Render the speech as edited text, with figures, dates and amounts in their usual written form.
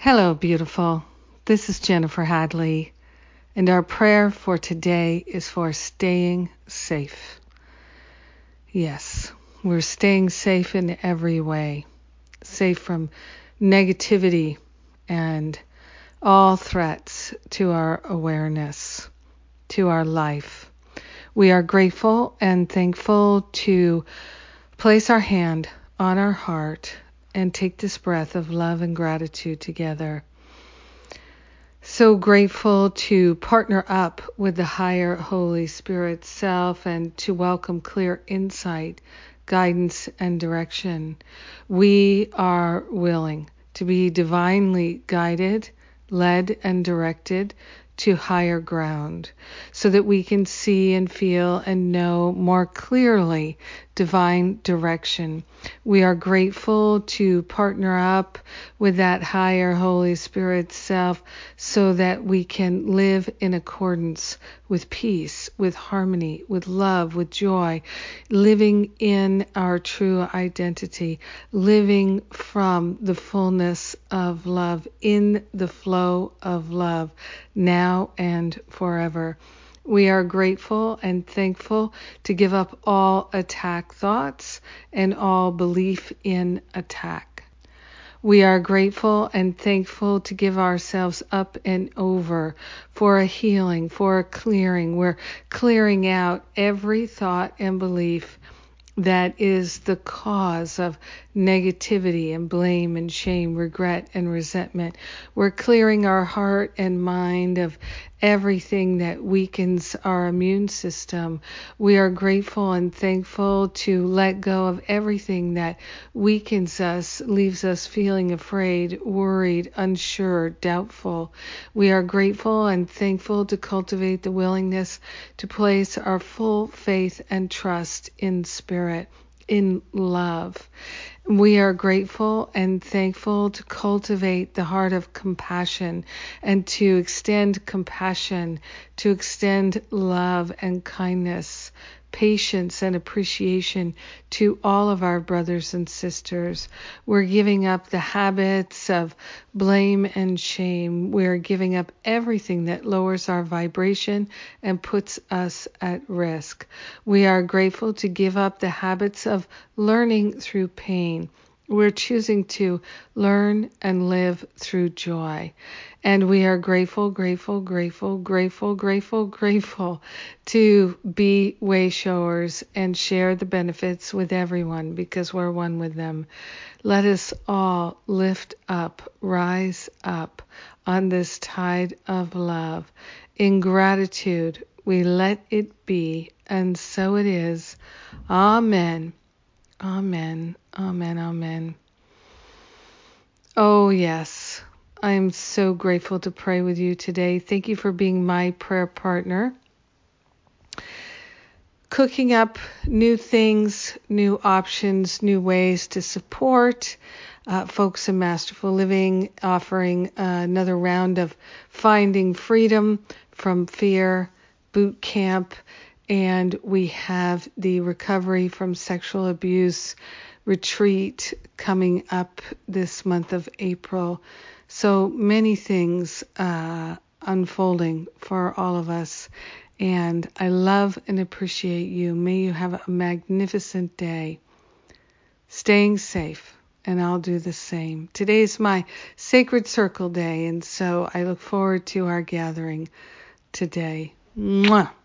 Hello, beautiful. This is Jennifer Hadley, and our prayer for today is for staying safe. Yes, we're staying safe in every way, safe from negativity and all threats to our awareness, to our life. We are grateful and thankful to place our hand on our heart and take this breath of love and gratitude together. So grateful to partner up with the higher Holy Spirit self and to welcome clear insight, guidance, and direction. We are willing to be divinely guided, led, and directed to higher ground so that we can see and feel and know more clearly divine direction. We are grateful to partner up with that higher Holy Spirit self so that we can live in accordance with peace, with harmony, with love, with joy, living in our true identity, living from the fullness of love, in the flow of love, now and forever. We are grateful and thankful to give up all attack thoughts and all belief in attack. We are grateful and thankful to give ourselves up and over for a healing, for a clearing. We're clearing out every thought and belief that is the cause of negativity and blame and shame, regret and resentment. We're clearing our heart and mind of everything that weakens our immune system. We are grateful and thankful to let go of everything that weakens us, leaves us feeling afraid, worried, unsure, doubtful. We are grateful and thankful to cultivate the willingness to place our full faith and trust in Spirit, in love. We are grateful and thankful to cultivate the heart of compassion and to extend compassion, to extend love and kindness, patience and appreciation to all of our brothers and sisters. We're giving up the habits of blame and shame. We're giving up everything that lowers our vibration and puts us at risk. We are grateful to give up the habits of learning through pain. We're choosing to learn and live through joy. And we are grateful to be way showers and share the benefits with everyone because we're one with them. Let us all lift up, rise up on this tide of love. In gratitude, we let it be, and so it is. Amen. Amen. Amen. Amen. Oh, yes. I'm so grateful to pray with you today. Thank you for being my prayer partner. Cooking up new things, new options, new ways to support folks in Masterful Living, offering another round of Finding Freedom from Fear boot camp. And we have the Recovery from Sexual Abuse retreat coming up this month of April. So many things unfolding for all of us. And I love and appreciate you. May you have a magnificent day. Staying safe, and I'll do the same. Today is my Sacred Circle Day, and so I look forward to our gathering today. Mwah.